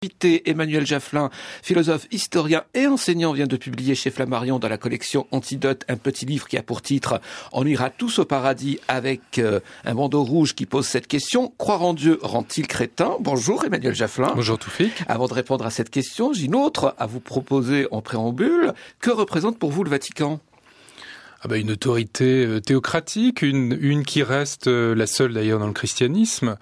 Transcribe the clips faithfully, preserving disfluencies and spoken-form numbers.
Invité Emmanuel Jaffelin, philosophe, historien et enseignant, vient de publier chez Flammarion dans la collection Antidote un petit livre qui a pour titre « On ira tous au paradis » avec euh, un bandeau rouge qui pose cette question. Croire en Dieu rend-il crétin? Bonjour Emmanuel Jaffelin. Bonjour Toufik. Avant de répondre à cette question, j'ai une autre à vous proposer en préambule. Que représente pour vous le Vatican ? Ah bah une autorité théocratique, une, une qui reste la seule d'ailleurs dans le christianisme,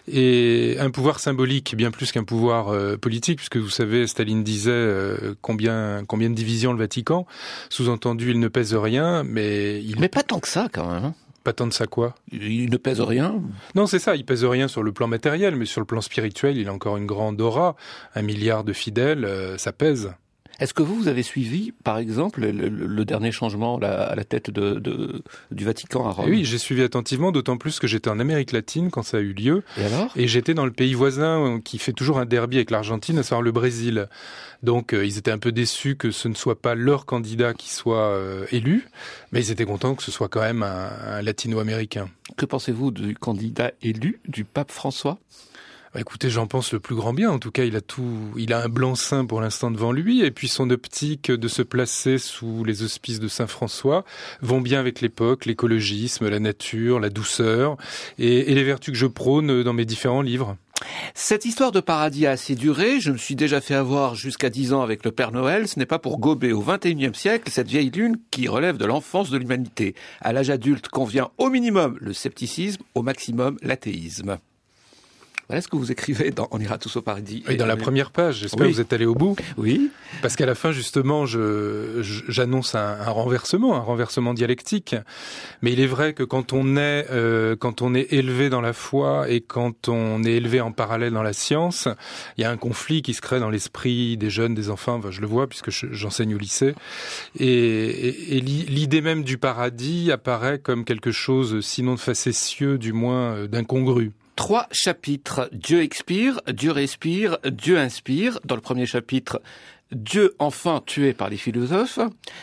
et un pouvoir symbolique bien plus qu'un pouvoir euh, politique, puisque vous savez, Staline disait euh, combien combien de divisions le Vatican, sous-entendu il ne pèse rien, mais il... Mais pas tant que ça quand même. Pas tant de ça quoi ? Il ne pèse rien ? Non, c'est ça, il pèse rien sur le plan matériel, mais sur le plan spirituel, il a encore une grande aura, un milliard de fidèles, euh, ça pèse. Est-ce que vous, vous avez suivi, par exemple, le, le, le dernier changement là, à la tête de, de, du Vatican à Rome ? Et oui, j'ai suivi attentivement, d'autant plus que j'étais en Amérique latine quand ça a eu lieu. Et alors ? Et j'étais dans le pays voisin qui fait toujours un derby avec l'Argentine, à savoir le Brésil. Donc euh, ils étaient un peu déçus que ce ne soit pas leur candidat qui soit euh, élu, mais ils étaient contents que ce soit quand même un, un latino-américain. Que pensez-vous du candidat élu, du pape François ? Bah écoutez, j'en pense le plus grand bien. En tout cas, il a tout, il a un blanc-seing pour l'instant devant lui, et puis son optique de se placer sous les auspices de Saint François vont bien avec l'époque, l'écologisme, la nature, la douceur, et, et les vertus que je prône dans mes différents livres. Cette histoire de paradis a assez duré. Je me suis déjà fait avoir jusqu'à dix ans avec le Père Noël. Ce n'est pas pour gober au vingt et unième siècle cette vieille lune qui relève de l'enfance de l'humanité. À l'âge adulte convient au minimum le scepticisme, au maximum l'athéisme. Voilà ce que vous écrivez dans On ira tous au paradis. Et dans la première page, j'espère oui. que vous êtes allé au bout. Oui. Parce qu'à la fin, justement, je, je, j'annonce un, un renversement, un renversement dialectique. Mais il est vrai que quand on est, euh, quand on est élevé dans la foi et quand on est élevé en parallèle dans la science, il y a un conflit qui se crée dans l'esprit des jeunes, des enfants. Enfin, je le vois puisque je, j'enseigne au lycée. Et, et, et l'idée même du paradis apparaît comme quelque chose, sinon de facétieux, du moins d'incongru. Trois chapitres. Dieu expire, Dieu respire, Dieu inspire. Dans le premier chapitre, Dieu enfin tué par les philosophes.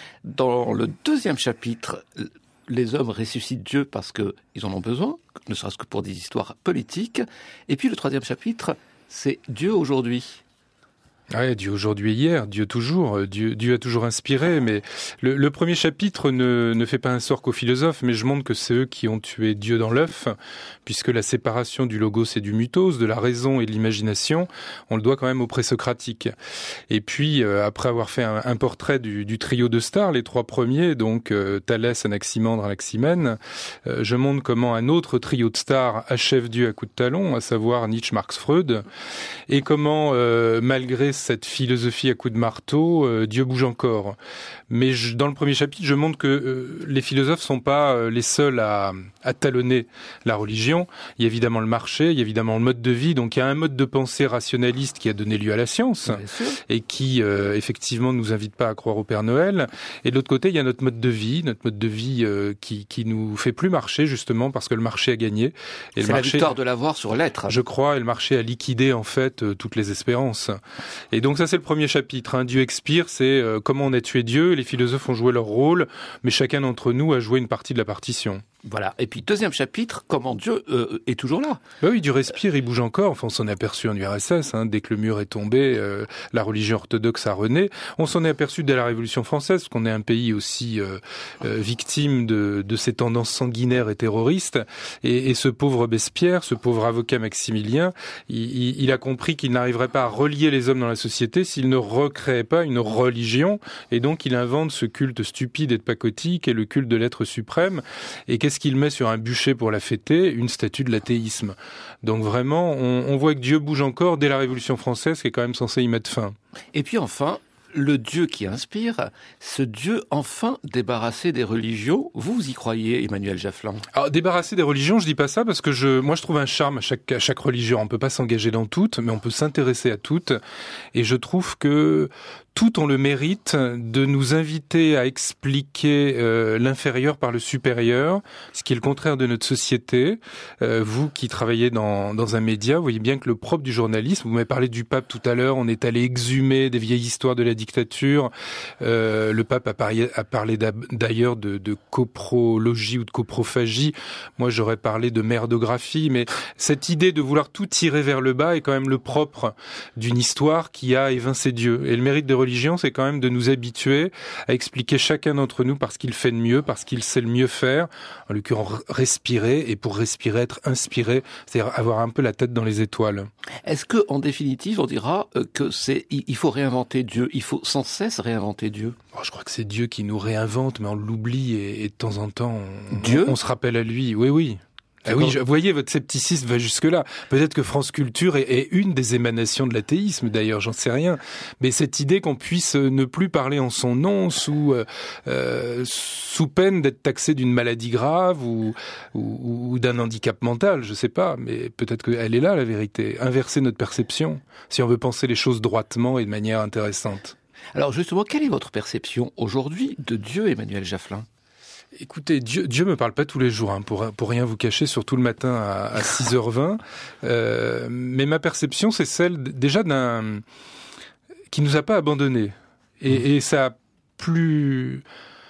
Dans le deuxième chapitre, les hommes ressuscitent Dieu parce qu'ils en ont besoin, ne serait-ce que pour des histoires politiques. Et puis le troisième chapitre, c'est Dieu aujourd'hui. Ouais, Dieu aujourd'hui et hier, Dieu toujours, Dieu, Dieu a toujours inspiré, mais le, le premier chapitre ne, ne fait pas un sort qu'aux philosophes, mais je montre que c'est eux qui ont tué Dieu dans l'œuf, puisque la séparation du logos et du mythos, de la raison et de l'imagination, on le doit quand même aux présocratiques. Et puis, euh, après avoir fait un, un portrait du, du trio de stars, les trois premiers, donc euh, Thalès, Anaximandre, Anaximène, euh, je montre comment un autre trio de stars achève Dieu à coups de talon, à savoir Nietzsche, Marx, Freud, et comment, euh, malgré cette philosophie à coups de marteau, euh, Dieu bouge encore. Mais je, dans le premier chapitre, je montre que euh, les philosophes sont pas euh, les seuls à, à talonner la religion. Il y a évidemment le marché, il y a évidemment le mode de vie. Donc il y a un mode de pensée rationaliste qui a donné lieu à la science et qui euh, effectivement nous invite pas à croire au Père Noël. Et de l'autre côté, il y a notre mode de vie, notre mode de vie euh, qui qui nous fait plus marcher justement parce que le marché a gagné. Et c'est le la marché, victoire de l'avoir sur l'être. Je crois, et le marché a liquidé en fait euh, toutes les espérances. Et donc ça c'est le premier chapitre. Hein. Dieu expire, c'est euh, comment on a tué Dieu. Les philosophes ont joué leur rôle, mais chacun d'entre nous a joué une partie de la partition. Voilà. Et puis deuxième chapitre, comment Dieu euh, est toujours là. Bah oui, Dieu respire, il bouge encore. Enfin, on s'en est aperçu en U R S S. Hein. Dès que le mur est tombé, euh, la religion orthodoxe a rené. On s'en est aperçu dès la Révolution française, parce qu'on est un pays aussi euh, euh, victime de, de ces tendances sanguinaires et terroristes. Et, et ce pauvre Robespierre, ce pauvre avocat Maximilien, il, il a compris qu'il n'arriverait pas à relier les hommes dans la société s'il ne recréait pas une religion. Et donc, il invente ce culte stupide et de pacotille qui est le culte de l'être suprême. Et qu'est-ce qu'il met sur un bûcher pour la fêter ? Une statue de l'athéisme. Donc vraiment, on, on voit que Dieu bouge encore dès la Révolution française, qui est quand même censé y mettre fin. Et puis enfin, le Dieu qui inspire, ce Dieu enfin débarrassé des religions, vous y croyez, Emmanuel Jaffelin ? Alors, débarrassé des religions, je dis pas ça parce que je, moi je trouve un charme à chaque, à chaque religion. On peut pas s'engager dans toutes, mais on peut s'intéresser à toutes. Et je trouve que toutes ont le mérite de nous inviter à expliquer euh, l'inférieur par le supérieur, ce qui est le contraire de notre société. Euh, vous qui travaillez dans, dans un média, vous voyez bien que le propre du journalisme, vous m'avez parlé du pape tout à l'heure, on est allé exhumer des vieilles histoires de la dictature. Euh, le pape a parlé, a parlé d'ailleurs de, de coprologie ou de coprophagie. Moi, j'aurais parlé de merdographie, mais cette idée de vouloir tout tirer vers le bas est quand même le propre d'une histoire qui a évincé Dieu. Et le mérite de religion, c'est quand même de nous habituer à expliquer chacun d'entre nous parce qu'il fait de mieux, parce qu'il sait le mieux faire, en l'occurrence respirer, et pour respirer, être inspiré, c'est-à-dire avoir un peu la tête dans les étoiles. Est-ce que, en définitive, on dira que c'est, il faut réinventer Dieu, il faut sans cesse réinventer Dieu? Oh, je crois que c'est Dieu qui nous réinvente, mais on l'oublie et, et de temps en temps, on, Dieu on, on se rappelle à lui. Oui, oui. Ah oui, je, vous voyez, votre scepticisme va jusque-là. Peut-être que France Culture est, est une des émanations de l'athéisme, d'ailleurs, j'en sais rien. Mais cette idée qu'on puisse ne plus parler en son nom sous euh, sous peine d'être taxé d'une maladie grave ou, ou, ou d'un handicap mental, je sais pas. Mais peut-être qu'elle est là, la vérité. Inverser notre perception, si on veut penser les choses droitement et de manière intéressante. Alors justement, quelle est votre perception aujourd'hui de Dieu, Emmanuel Jaffelin ? Écoutez, Dieu, Dieu me parle pas tous les jours, hein, pour pour rien vous cacher, surtout le matin à, à six heures vingt. Euh, mais ma perception, c'est celle déjà d'un qui nous a pas abandonnés. Et, et ça a plus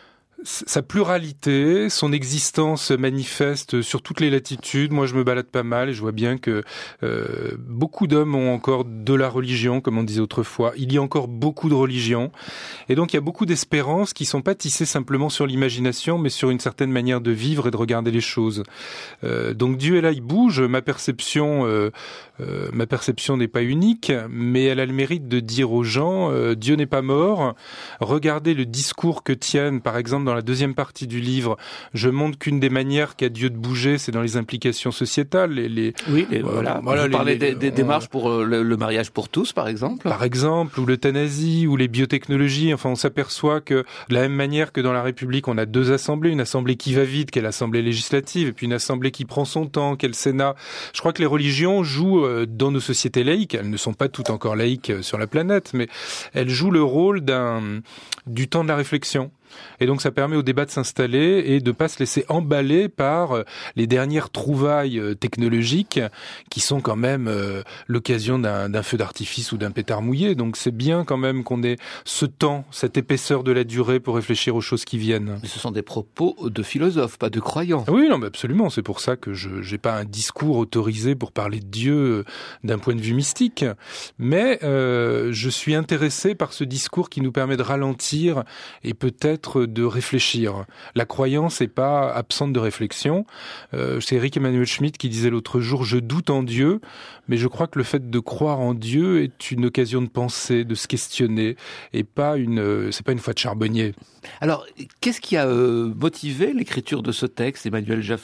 sa pluralité, son existence manifeste sur toutes les latitudes. Moi, je me balade pas mal et je vois bien que euh, beaucoup d'hommes ont encore de la religion, comme on disait autrefois. Il y a encore beaucoup de religions. Et donc, il y a beaucoup d'espérances qui sont pas tissées simplement sur l'imagination, mais sur une certaine manière de vivre et de regarder les choses. Euh, donc, Dieu est là, il bouge. Ma perception, euh, euh, ma perception n'est pas unique, mais elle a le mérite de dire aux gens, euh, Dieu n'est pas mort. Regardez le discours que tiennent, par exemple, dans la deuxième partie du livre, je montre qu'une des manières qu'a Dieu de bouger, c'est dans les implications sociétales. Les, les, oui, les, voilà. voilà. Vous les, parlez les, des, des on... démarches pour le, le mariage pour tous, par exemple. Par exemple, ou l'euthanasie, ou les biotechnologies. Enfin, on s'aperçoit que, de la même manière que dans la République, on a deux assemblées. Une assemblée qui va vite, qui est l'assemblée législative, et puis une assemblée qui prend son temps, qui est le Sénat. Je crois que les religions jouent dans nos sociétés laïques. Elles ne sont pas toutes encore laïques sur la planète, mais elles jouent le rôle d'un, du temps de la réflexion. Et donc ça permet au débat de s'installer et de pas se laisser emballer par les dernières trouvailles technologiques qui sont quand même euh, l'occasion d'un, d'un feu d'artifice ou d'un pétard mouillé. Donc c'est bien quand même qu'on ait ce temps, cette épaisseur de la durée pour réfléchir aux choses qui viennent. Mais ce sont des propos de philosophes, pas de croyants. Oui, non, mais absolument. C'est pour ça que je j'ai pas un discours autorisé pour parler de Dieu d'un point de vue mystique. Mais euh, je suis intéressé par ce discours qui nous permet de ralentir et peut-être de réfléchir. La croyance n'est pas absente de réflexion. Euh, c'est Eric Emmanuel Schmitt qui disait l'autre jour « Je doute en Dieu », mais je crois que le fait de croire en Dieu est une occasion de penser, de se questionner, et pas une, euh, c'est pas une foi de charbonnier. Alors, qu'est-ce qui a euh, motivé l'écriture de ce texte, Emmanuel Jaffelin ?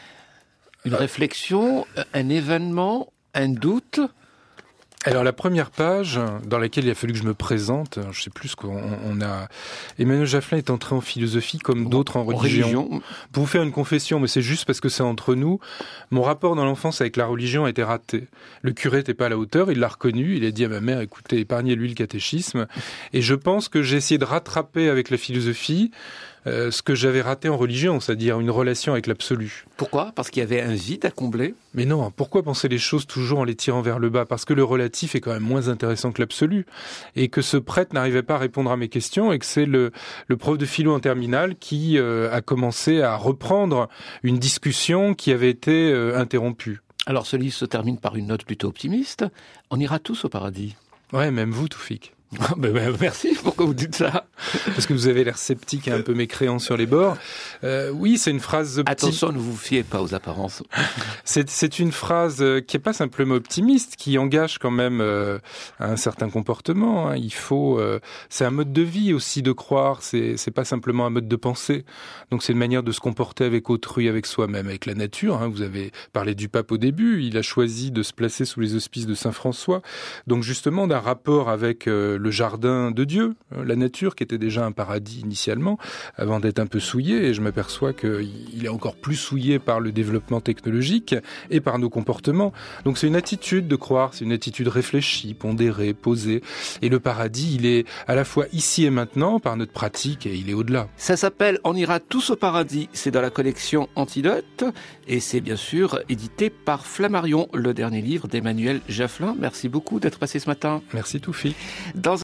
Une euh... réflexion, un événement, un doute ? Alors la première page dans laquelle il a fallu que je me présente, je sais plus ce qu'on on a. Emmanuel Jaffelin est entré en philosophie comme d'autres en religion. religion. Pour vous faire une confession, mais c'est juste parce que c'est entre nous. Mon rapport dans l'enfance avec la religion a été raté. Le curé n'était pas à la hauteur, il l'a reconnu, il a dit à ma mère, écoutez, épargnez-lui le catéchisme. Et je pense que j'ai essayé de rattraper avec la philosophie euh, ce que j'avais raté en religion, c'est-à-dire une relation avec l'absolu. Pourquoi ? Parce qu'il y avait un vide à combler ? Mais non, pourquoi penser les choses toujours en les tirant vers le bas ? Parce que le relatif est quand même moins intéressant que l'absolu. Et que ce prêtre n'arrivait pas à répondre à mes questions et que c'est le, le prof de philo en terminale qui euh, a commencé à reprendre une discussion qui avait été euh, interrompue. Alors ce livre se termine par une note plutôt optimiste. On ira tous au paradis. Ouais, même vous, Toufik. ben, ben, merci, pourquoi vous dites ça ? Parce que vous avez l'air sceptique et un peu mécréant sur les bords. Euh, oui, c'est une phrase optimiste. Attention, ne vous fiez pas aux apparences. C'est, c'est une phrase qui est pas simplement optimiste, qui engage quand même euh, un certain comportement. Hein. Il faut, euh, c'est un mode de vie aussi de croire. C'est, c'est pas simplement un mode de pensée. Donc c'est une manière de se comporter avec autrui, avec soi-même, avec la nature. Hein. Vous avez parlé du pape au début. Il a choisi de se placer sous les auspices de Saint François. Donc justement d'un rapport avec euh, le jardin de Dieu, la nature qui était déjà un paradis initialement, avant d'être un peu souillé, et je m'aperçois qu'il est encore plus souillé par le développement technologique et par nos comportements. Donc c'est une attitude de croire, c'est une attitude réfléchie, pondérée, posée, et le paradis, il est à la fois ici et maintenant par notre pratique, et il est au-delà. Ça s'appelle « On ira tous au paradis », c'est dans la collection Antidote, et c'est bien sûr édité par Flammarion, le dernier livre d'Emmanuel Jaffelin. Merci beaucoup d'être passé ce matin. Merci Toufi. Dans